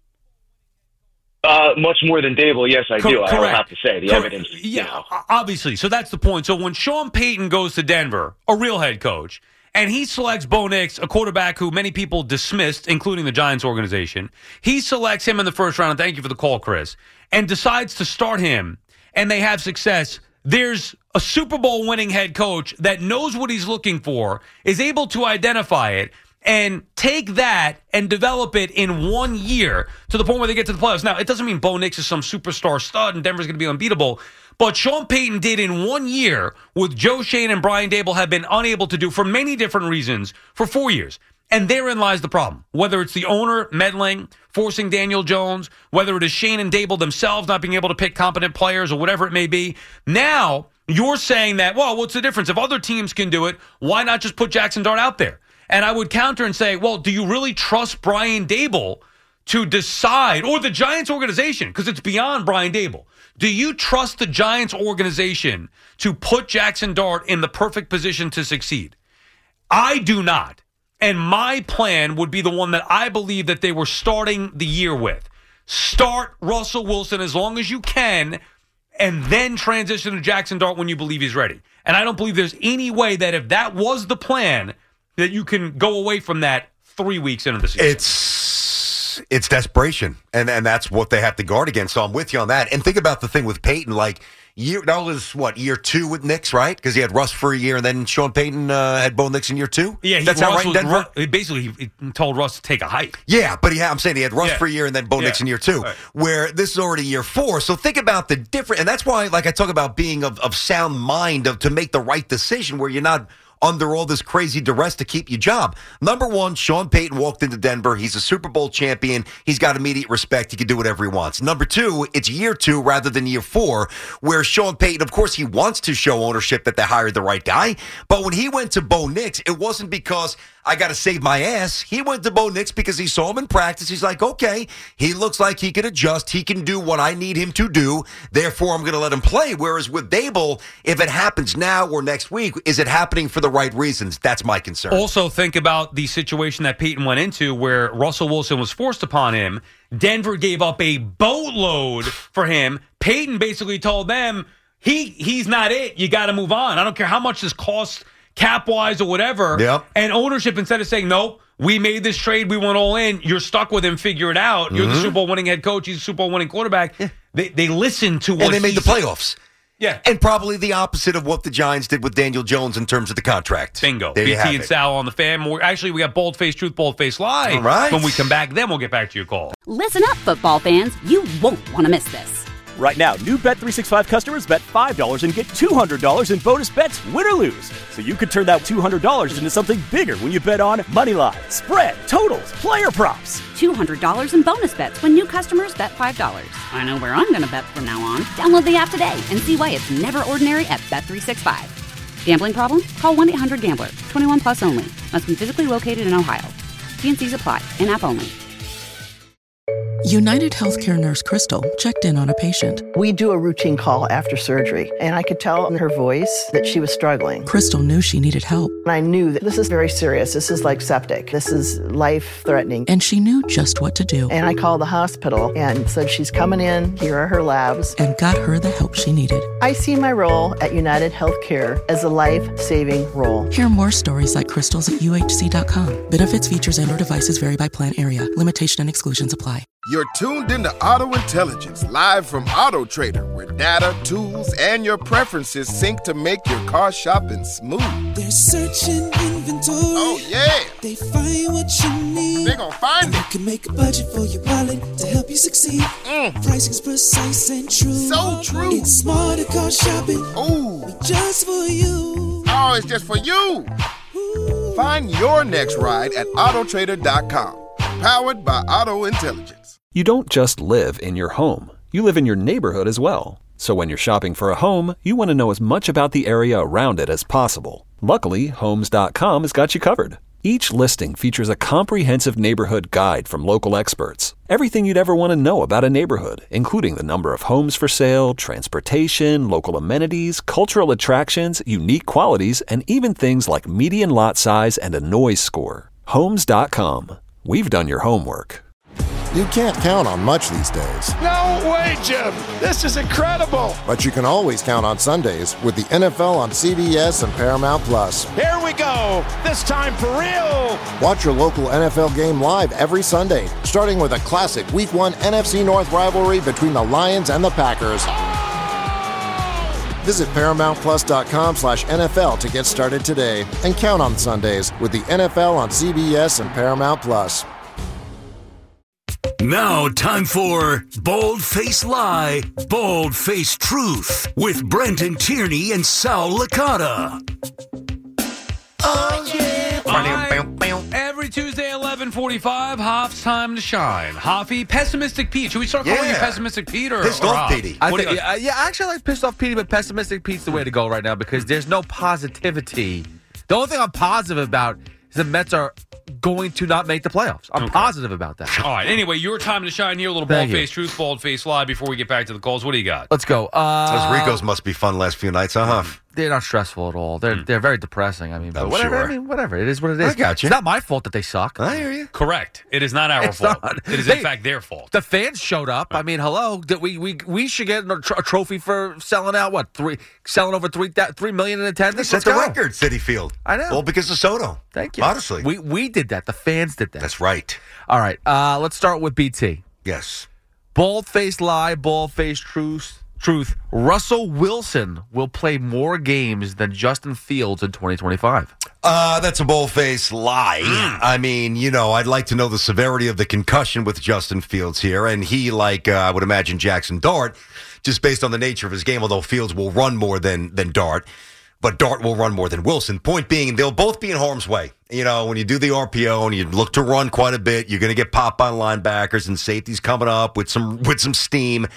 Much more than Daboll, yes, I do. I will have to say the evidence. Yeah, obviously. So that's the point. So when Sean Payton goes to Denver, a real head coach, and he selects Bo Nix, a quarterback who many people dismissed, including the Giants organization. He selects him in the first round, and thank you for the call, Chris, and decides to start him, and they have success. There's a Super Bowl winning head coach that knows what he's looking for, is able to identify it, and take that and develop it in 1 year to the point where they get to the playoffs. Now, it doesn't mean Bo Nix is some superstar stud and Denver's going to be unbeatable, but Sean Payton did in 1 year what Joe Schoen and Brian Daboll have been unable to do for many different reasons for 4 years. And therein lies the problem. Whether it's the owner meddling, forcing Daniel Jones, whether it is Schoen and Daboll themselves not being able to pick competent players or whatever it may be. Now, you're saying that, well, what's the difference? If other teams can do it, why not just put Jackson Dart out there? And I would counter and say, well, do you really trust Brian Daboll to decide, or the Giants organization, because it's beyond Brian Daboll. Do you trust the Giants organization to put Jackson Dart in the perfect position to succeed? I do not. And my plan would be the one that I believe that they were starting the year with. Start Russell Wilson as long as you can, and then transition to Jackson Dart when you believe he's ready. And I don't believe there's any way that if that was the plan, that you can go away from that 3 weeks into the season. It's desperation, and that's what they have to guard against. So I'm with you on that. And think about the thing with Peyton, like that was year 2 with Nix, right? Because he had Russ for a year, and then Sean Payton had Bo Nix in year 2. Yeah, that's how right in Denver. Basically, he told Russ to take a hike. Yeah, but I'm saying he had Russ for a year, and then Bo Nix in year 2. Right. Where this is already year 4. So think about the difference, and that's why, like I talk about being of sound mind to make the right decision, where you're not under all this crazy duress to keep your job. Number one, Sean Payton walked into Denver. He's a Super Bowl champion. He's got immediate respect. He can do whatever he wants. Number 2, it's year 2 rather than year 4, where Sean Payton, of course, he wants to show ownership that they hired the right guy. But when he went to Bo Nix, it wasn't because I got to save my ass. He went to Bo Nix because he saw him in practice. He's like, okay, he looks like he can adjust. He can do what I need him to do. Therefore, I'm going to let him play. Whereas with Daboll, if it happens now or next week, is it happening for the right reasons? That's my concern. Also, think about the situation that Peyton went into where Russell Wilson was forced upon him. Denver gave up a boatload for him. Peyton basically told them, he's not it. You got to move on. I don't care how much this costs cap-wise or whatever. Yep. And ownership, instead of saying, nope, we made this trade, we went all in, you're stuck with him, figure it out. You're the Super Bowl winning head coach, he's a Super Bowl winning quarterback. Yeah. They listened to what and they made the playoffs. Yeah. And probably the opposite of what the Giants did with Daniel Jones in terms of the contract. Bingo. There BT and Sal on the Fan. Actually, we got Bold Face Truth, Bold Face Lie. All right. When we come back, then we'll get back to your call. Listen up, football fans. You won't want to miss this. Right now, new Bet365 customers bet $5 and get $200 in bonus bets, win or lose. So you could turn that $200 into something bigger when you bet on moneyline, spread, totals, player props. $200 in bonus bets when new customers bet $5. I know where I'm going to bet from now on. Download the app today and see why it's never ordinary at Bet365. Gambling problem? Call 1-800-GAMBLER. 21 plus only. Must be physically located in Ohio. T&Cs apply. In-app only. United Healthcare nurse Crystal checked in on a patient. We do a routine call after surgery, and I could tell in her voice that she was struggling. Crystal knew she needed help. I knew that this is very serious. This is like septic. This is life-threatening. And she knew just what to do. And I called the hospital and said, she's coming in. Here are her labs. And got her the help she needed. I see my role at United Healthcare as a life-saving role. Hear more stories like Crystal's at UHC.com. Benefits, features, and/or devices vary by plan area. Limitation and exclusions apply. You're tuned into Auto Intelligence, live from Auto Trader, where data, tools, and your preferences sync to make your car shopping smooth. They're searching inventory. Oh, yeah. They find what you need. They're gonna find it. You can make a budget for your wallet to help you succeed. Pricing's precise and true. So true. It's smarter car shopping. Ooh. Just for you. Oh, it's just for you. Ooh. Find your next ride at Autotrader.com. Powered by Auto Intelligence. You don't just live in your home. You live in your neighborhood as well. So when you're shopping for a home, you want to know as much about the area around it as possible. Luckily, Homes.com has got you covered. Each listing features a comprehensive neighborhood guide from local experts. Everything you'd ever want to know about a neighborhood, including the number of homes for sale, transportation, local amenities, cultural attractions, unique qualities, and even things like median lot size and a noise score. Homes.com. We've done your homework. You can't count on much these days. No way, Jim. This is incredible. But you can always count on Sundays with the NFL on CBS and Paramount Plus. Here we go. This time for real. Watch your local NFL game live every Sunday, starting with a classic Week 1 NFC North rivalry between the Lions and the Packers. Visit ParamountPlus.com/NFL to get started today and count on Sundays with the NFL on CBS and Paramount Plus. Now, time for Bald Face Lie, Bald Face Truth with Brenton Tierney and Sal Licata. Oh, yeah. Every Tuesday, 11:45, Hoff's time to shine. Hoffy, Pessimistic Pete. Should we start calling you Pessimistic Pete or Pissed off Petey? Actually, I like Pissed Off Petey, but Pessimistic Pete's the way to go right now because there's no positivity. The only thing I'm positive about is the Mets are going to not make the playoffs. I'm positive about that. All right. Anyway, your time to shine here. A little Bald Face Truth, Bald Face Lie before we get back to the calls. What do you got? Let's go. Those Ricos must be fun last few nights, huh? They're not stressful at all. They're very depressing. I mean, but whatever. Sure. I mean, whatever. It is what it is. I got you. It's not my fault that they suck. I hear you. Correct. It is not our fault. It is in fact their fault. The fans showed up. I mean, hello. We should get a trophy for selling out selling over 3 million in attendance. Set the record, Citi Field. I know. All because of Soto. Thank you. Honestly, we did that. The fans did that. That's right. All right. Let's start with BT. Yes. Bald-faced lie, bald-faced truth. Russell Wilson will play more games than Justin Fields in 2025. That's a bold-faced lie. I mean, I'd like to know the severity of the concussion with Justin Fields here. And he, I would imagine Jackson Dart, just based on the nature of his game, although Fields will run more than Dart. But Dart will run more than Wilson. Point being, they'll both be in harm's way. When you do the RPO and you look to run quite a bit, you're going to get popped by linebackers and safeties coming up with some steam.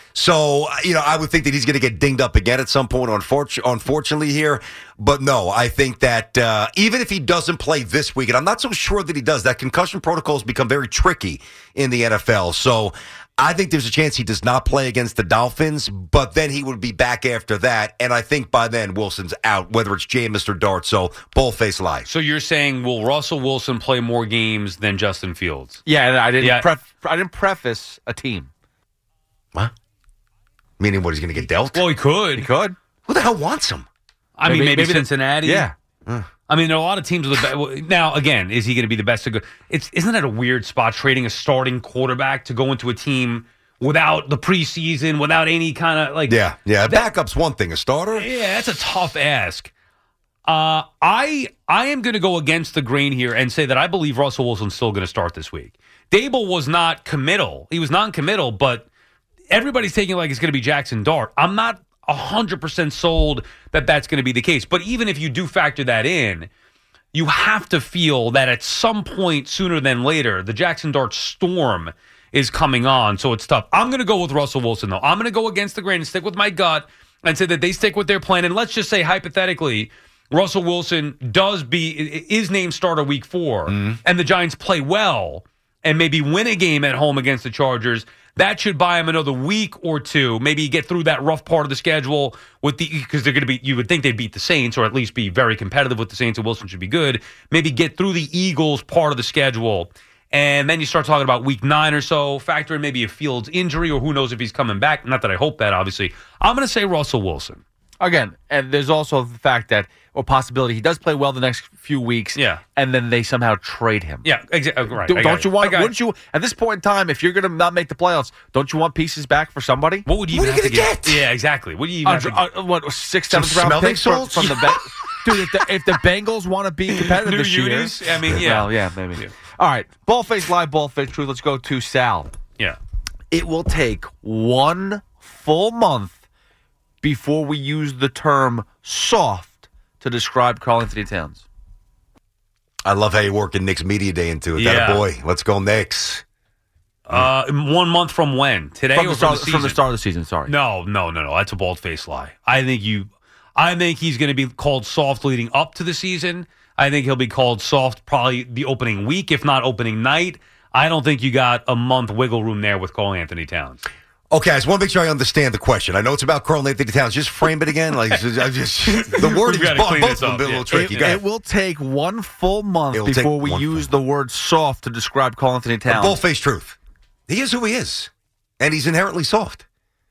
So, I would think that he's going to get dinged up again at some point, unfortunately here. But no, I think that even if he doesn't play this week, and I'm not so sure that he does, that concussion protocol has become very tricky in the NFL. So I think there's a chance he does not play against the Dolphins, but then he would be back after that. And I think by then Wilson's out, whether it's Jameis or Dart. So bold-faced lie. So you're saying, will Russell Wilson play more games than Justin Fields? Yeah, and I didn't preface a team. What? Meaning what, he's going to get dealt? Well, he could. Who the hell wants him? I mean, maybe Cincinnati. Yeah. I mean, there are a lot of teams with the now, again, is he going to be the best? Isn't that a weird spot, trading a starting quarterback to go into a team without the preseason, without any kind of Yeah. Backup's one thing. A starter? Yeah, that's a tough ask. I am going to go against the grain here and say that I believe Russell Wilson's still going to start this week. Dable was not committal. He was non-committal, but everybody's taking it like it's going to be Jackson Dart. I'm not 100% sold that that's going to be the case. But even if you do factor that in, you have to feel that at some point sooner than later, the Jackson Dart storm is coming on. So it's tough. I'm going to go with Russell Wilson, though. I'm going to go against the grain and stick with my gut and say that they stick with their plan. And let's just say, hypothetically, Russell Wilson is named starter week 4, and the Giants play well and maybe win a game at home against the Chargers. That should buy him another week or two. Maybe get through that rough part of the schedule because they're going to be. You would think they'd beat the Saints or at least be very competitive with the Saints. And Wilson should be good. Maybe get through the Eagles part of the schedule, and then you start talking about week 9 or so. Factor in maybe a Fields injury or who knows if he's coming back. Not that I hope that, obviously. I'm going to say Russell Wilson. Again, and there's also the fact that, or possibility, he does play well the next few weeks, and then they somehow trade him. Yeah, exactly. Right. Wouldn't you, at this point in time, if you're going to not make the playoffs, don't you want pieces back for somebody? What would you even have to get? Yeah, exactly. What do you even have to get? What, 6th, 7th round picks from the Dude, if the Bengals want to be competitive this year. I mean, yeah. Well, yeah, maybe. Yeah. All right, ball-faced lie, ball-faced truth. Let's go to Sal. Yeah. It will take 1 full month before we use the term soft to describe Karl-Anthony Towns. I love how you're working Knicks Media Day into it. Yeah. That boy. Let's go Knicks. 1 month from when? Today from or the start, from the season? From the start of the season, sorry. No. That's a bald-faced lie. I think he's going to be called soft leading up to the season. I think he'll be called soft probably the opening week, if not opening night. I don't think you got a month wiggle room there with Karl-Anthony Towns. Okay, I just want to make sure I understand the question. I know it's about Karl-Anthony Towns. Just frame it again. The wording is both of them a little tricky. It will take 1 full month before we use the word soft to describe Karl-Anthony Towns. Bull-faced truth. He is who he is, and he's inherently soft.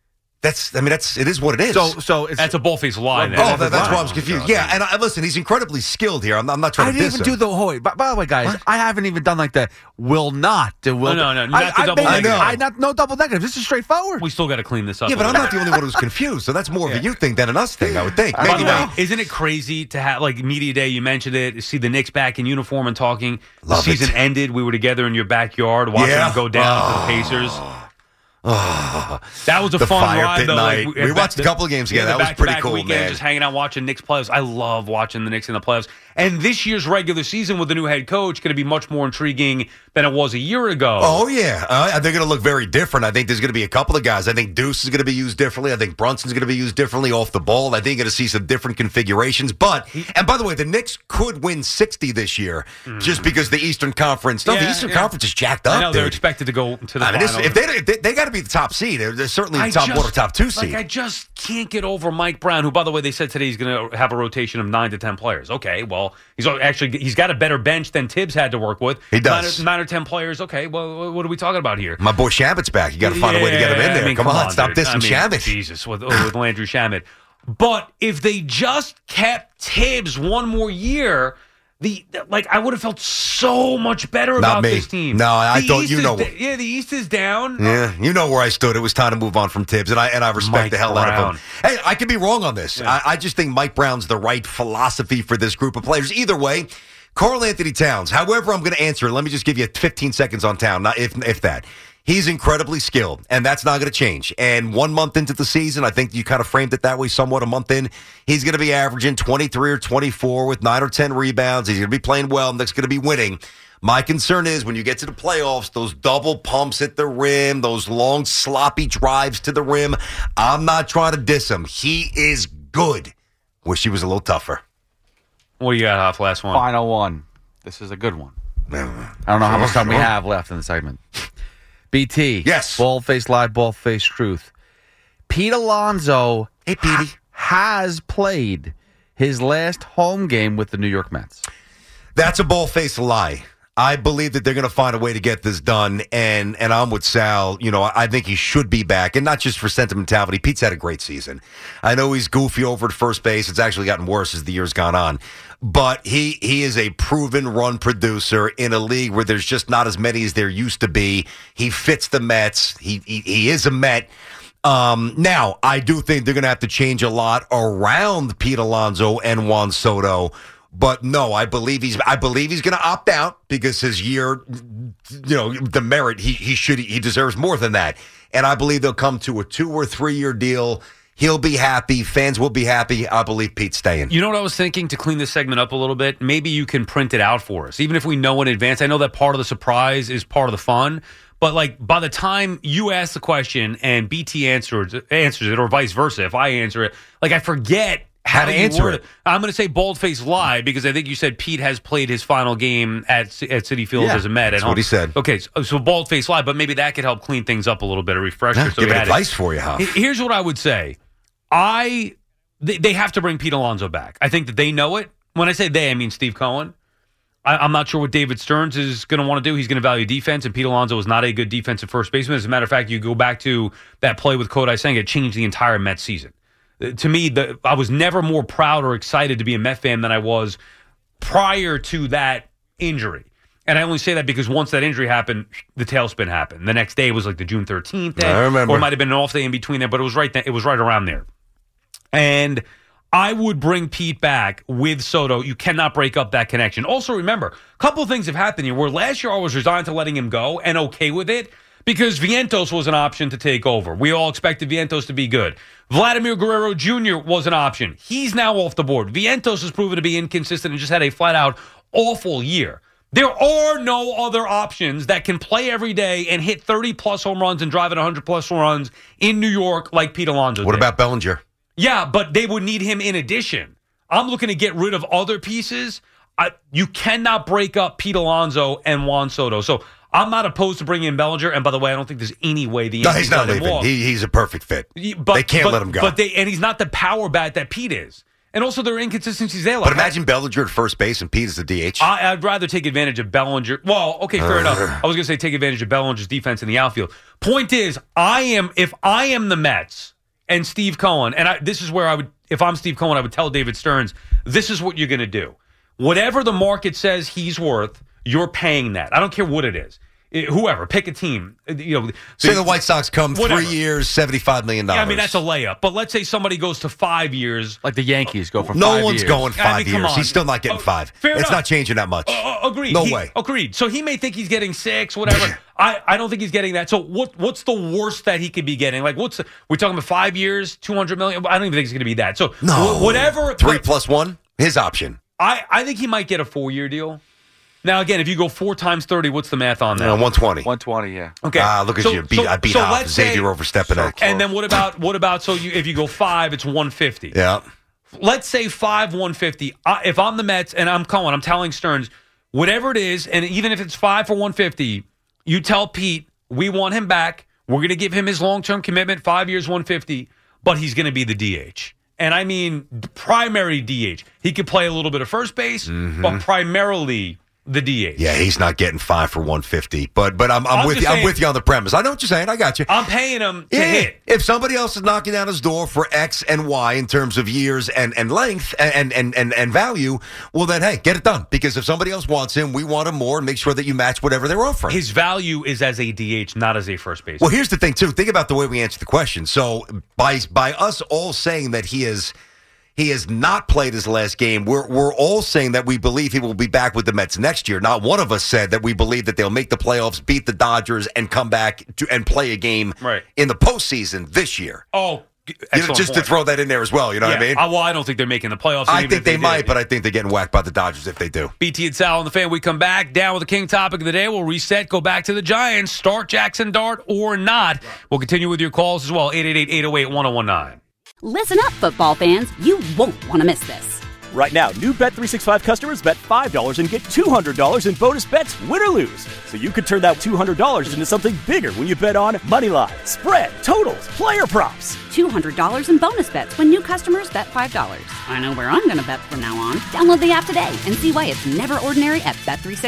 It is what it is. So that's a bullface lie. That's why I was confused. Yeah, and listen, he's incredibly skilled here. I'm not trying to diss him. I didn't even do the whole. By the way, guys, what? I haven't even done like the will not. No, not the double negative. No double negative. This is straightforward. We still got to clean this up. Yeah, but I'm not the only one who's confused. So that's more of a you thing than an us thing, I would think. By the way, isn't it crazy to have like media day? You mentioned it. See the Knicks back in uniform and talking. The season ended. We were together in your backyard watching them go down to the Pacers. That was a fun ride, though. Like, we watched a couple of games together. That was pretty cool, weekend, man. Just hanging out watching Knicks playoffs. I love watching the Knicks in the playoffs. And this year's regular season with the new head coach going to be much more intriguing than it was a year ago. Oh, yeah. They're going to look very different. I think there's going to be a couple of guys. I think Deuce is going to be used differently. I think Brunson's going to be used differently off the ball. I think you're going to see some different configurations. And by the way, the Knicks could win 60 this year just because the Eastern Conference. The Eastern Conference is jacked up. I know, they're expected to go to the final. If they got to be the top seed. They're certainly the top one or top 2 seed. I just can't get over Mike Brown, who, by the way, they said today he's going to have a rotation of 9 to 10 players. Okay, well, he's got a better bench than Tibbs had to work with. He does. 9 or 10 players. Okay, well, what are we talking about here? My boy Shamit's back. You got to find a way to get him in there. Come on, stop dissing Shamit. Jesus, with Landry Shamet. But if they just kept Tibbs one more year, I would have felt so much better about this team. No, I thought the East is down. Yeah, you know where I stood. It was time to move on from Tibbs, and I respect the hell out of him. Hey, I could be wrong on this. Yeah. I just think Mike Brown's the right philosophy for this group of players. Either way, Karl Anthony Towns. However, I'm going to answer it. Let me just give you 15 seconds on Towns, not if that. He's incredibly skilled, and that's not going to change. And 1 month into the season, I think you kind of framed it that way somewhat. A month in, he's going to be averaging 23 or 24 with 9 or 10 rebounds. He's going to be playing well, and that's going to be winning. My concern is when you get to the playoffs, those double pumps at the rim, those long, sloppy drives to the rim. I'm not trying to diss him. He is good. Wish he was a little tougher. What do you got, Huff? Last one. Final one. This is a good one. I don't know how much time we have left in the segment. BT. Yes. Bald-faced lie, bald-faced truth. Pete Alonso has played his last home game with the New York Mets. That's a bald-faced lie. I believe that they're going to find a way to get this done, and I'm with Sal. I think he should be back, and not just for sentimentality. Pete's had a great season. I know he's goofy over at first base. It's actually gotten worse as the year's gone on. But he is a proven run producer in a league where there's just not as many as there used to be. He fits the Mets. He is a Met. Now, I do think they're going to have to change a lot around Pete Alonso and Juan Soto. But no, I believe he's going to opt out because his year, the merit, he deserves more than that. And I believe they'll come to a 2 or 3 year deal. He'll be happy. Fans will be happy. I believe Pete's staying. You know what I was thinking to clean this segment up a little bit? Maybe you can print it out for us, even if we know in advance. I know that part of the surprise is part of the fun. But by the time you ask the question and BT answers it, or vice versa, if I answer it, I forget how to answer it. I'm going to say bold-faced lie because I think you said Pete has played his final game at Citi Field as a Met. That's what he said. Okay, so bold-faced lie, but maybe that could help clean things up a little bit, a refresher. Give advice for you, Huff. Here's what I would say. They have to bring Pete Alonso back. I think that they know it. When I say they, I mean Steve Cohen. I'm not sure what David Stearns is going to want to do. He's going to value defense, and Pete Alonso is not a good defensive first baseman. As a matter of fact, you go back to that play with Kodai Senga, it changed the entire Mets season. To me, I was never more proud or excited to be a Met fan than I was prior to that injury. And I only say that because once that injury happened, the tailspin happened. The next day was like the June 13th day. I remember. Or it might have been an off day in between there, but it was right around there. And I would bring Pete back with Soto. You cannot break up that connection. Also, remember, a couple of things have happened here where last year I was resigned to letting him go and okay with it because Vientos was an option to take over. We all expected Vientos to be good. Vladimir Guerrero Jr. was an option. He's now off the board. Vientos has proven to be inconsistent and just had a flat-out awful year. There are no other options that can play every day and hit 30-plus home runs and drive at 100-plus runs in New York like Pete Alonso did. What about Bellinger? Yeah, but they would need him in addition. I'm looking to get rid of other pieces. You cannot break up Pete Alonso and Juan Soto. So I'm not opposed to bringing in Bellinger. And by the way, I don't think there's any way the Yankees let him walk. He's a perfect fit. They can't let him go. And he's not the power bat that Pete is. And also, there are inconsistencies there. But imagine Bellinger at first base and Pete as the DH. I'd rather take advantage of Bellinger. Well, okay, fair enough. I was going to say take advantage of Bellinger's defense in the outfield. Point is, if I am the Mets and Steve Cohen, and this is where I would, if I'm Steve Cohen, I would tell David Stearns, this is what you're going to do. Whatever the market says he's worth, you're paying that. I don't care what it is. Whoever, pick a team. Say the White Sox come whatever. 3 years, $75 million. Yeah, I mean, that's a layup. But let's say somebody goes to 5 years. Like the Yankees go for 5 years. No one's going 5 years. Come on. He's still not getting 5. It's not changing that much. Agreed. No way. Agreed. So he may think he's getting 6, whatever. I don't think he's getting that. So what's the worst that he could be getting? Like, we're talking about 5 years, $200 million? I don't even think it's going to be that. So whatever. 3 plus 1, his option. I think he might get a 4-year deal. Now, again, if you go 4 times 30, what's the math on that? 120. 120, yeah. Okay. Look at you. I beat out Xavier overstepping it. And then what about if you go 5, it's 150. Yeah. Let's say 5, 150. If I'm the Mets and I'm Cohen, I'm telling Stearns, whatever it is, and even if it's 5 for 150, you tell Pete, we want him back. We're going to give him his long-term commitment, 5 years, 150, but he's going to be the DH. And I mean primary DH. He could play a little bit of first base, but primarily the DH. Yeah, he's not getting 5 for 150. But I'm with you. I'm with you on the premise. I know what you're saying. I got you. I'm paying him to hit. If somebody else is knocking down his door for X and Y in terms of years and length and value, well then, hey, get it done. Because if somebody else wants him, we want him more, and make sure that you match whatever they're offering. His value is as a DH, not as a first baseman. Well, here's the thing too. Think about the way we answer the question. So by us all saying that he has not played his last game. We're all saying that we believe he will be back with the Mets next year. Not one of us said that we believe that they'll make the playoffs, beat the Dodgers, and come back and play a game in the postseason this year. Oh, just to throw that in there as well. You know what I mean? Well, I don't think they're making the playoffs. I think they might, but I think they're getting whacked by the Dodgers if they do. BT and Sal on the Fan. We come back down with the King topic of the day. We'll reset, go back to the Giants, start Jackson Dart or not. We'll continue with your calls as well. 888-808-1019. Listen up, football fans. You won't want to miss this. Right now, new Bet365 customers bet $5 and get $200 in bonus bets, win or lose. So you could turn that $200 into something bigger when you bet on money line, spread, totals, player props. $200 in bonus bets when new customers bet $5. I know where I'm going to bet from now on. Download the app today and see why it's never ordinary at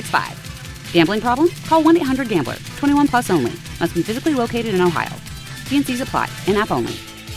Bet365. Gambling problem? Call 1-800-GAMBLER. 21 plus only. Must be physically located in Ohio. T&Cs apply. In-app only.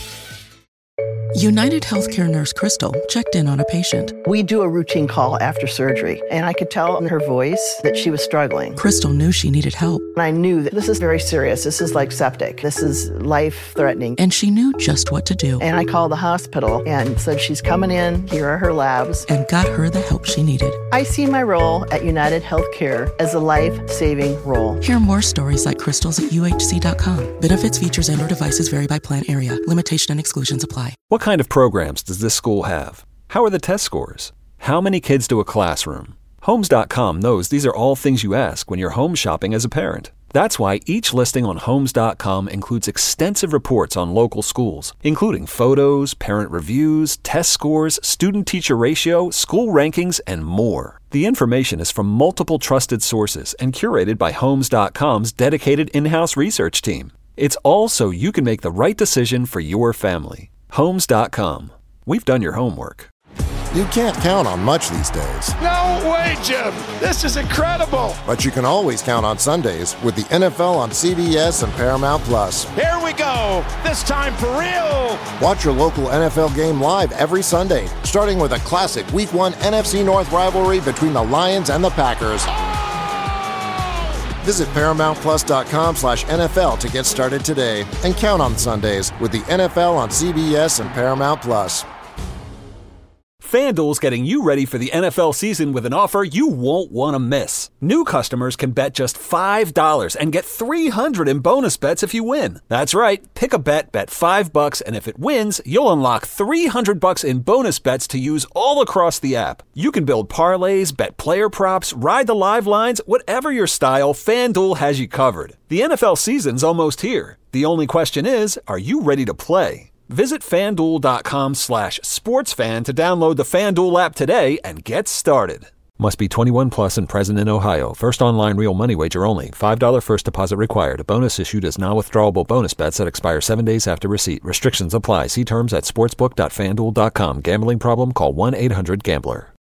United Healthcare nurse Crystal checked in on a patient. We do a routine call after surgery, and I could tell in her voice that she was struggling. Crystal knew she needed help. And I knew that this is very serious. This is like septic. This is life-threatening. And she knew just what to do. And I called the hospital and said, she's coming in. Here are her labs. And got her the help she needed. I see my role at United Healthcare as a life-saving role. Hear more stories like Crystal's at UHC.com. Benefits, features, and/or devices vary by plan area. Limitation and exclusions apply. What kind of programs does this school have? How are the test scores? How many kids to a classroom? Homes.com knows these are all things you ask when you're home shopping as a parent. That's why each listing on Homes.com includes extensive reports on local schools, including photos, parent reviews, test scores, student-teacher ratio, school rankings, and more. The information is from multiple trusted sources and curated by Homes.com's dedicated in-house research team. It's all so you can make the right decision for your family. Homes.com. We've done your homework. You can't count on much these days. No way, Jim. This is incredible. But you can always count on Sundays with the NFL on CBS and Paramount Plus. Here we go. This time for real. Watch your local NFL game live every Sunday, starting with a classic Week 1 NFC North rivalry between the Lions and the Packers. Visit ParamountPlus.com/NFL to get started today and count on Sundays with the NFL on CBS and Paramount Plus. FanDuel's getting you ready for the NFL season with an offer you won't want to miss. New customers can bet just $5 and get $300 in bonus bets if you win. That's right. Pick a bet $5, and if it wins, you'll unlock $300 in bonus bets to use all across the app. You can build parlays, bet player props, ride the live lines, whatever your style, FanDuel has you covered. The NFL season's almost here. The only question is, are you ready to play? Visit FanDuel.com/sportsfan to download the FanDuel app today and get started. Must be 21 plus and present in Ohio. First online real money wager only. $5 first deposit required. Bonus issued as non-withdrawable bonus bets that expire 7 days after receipt. Restrictions apply. See terms at sportsbook.fanduel.com. Gambling problem? Call 1-800-GAMBLER.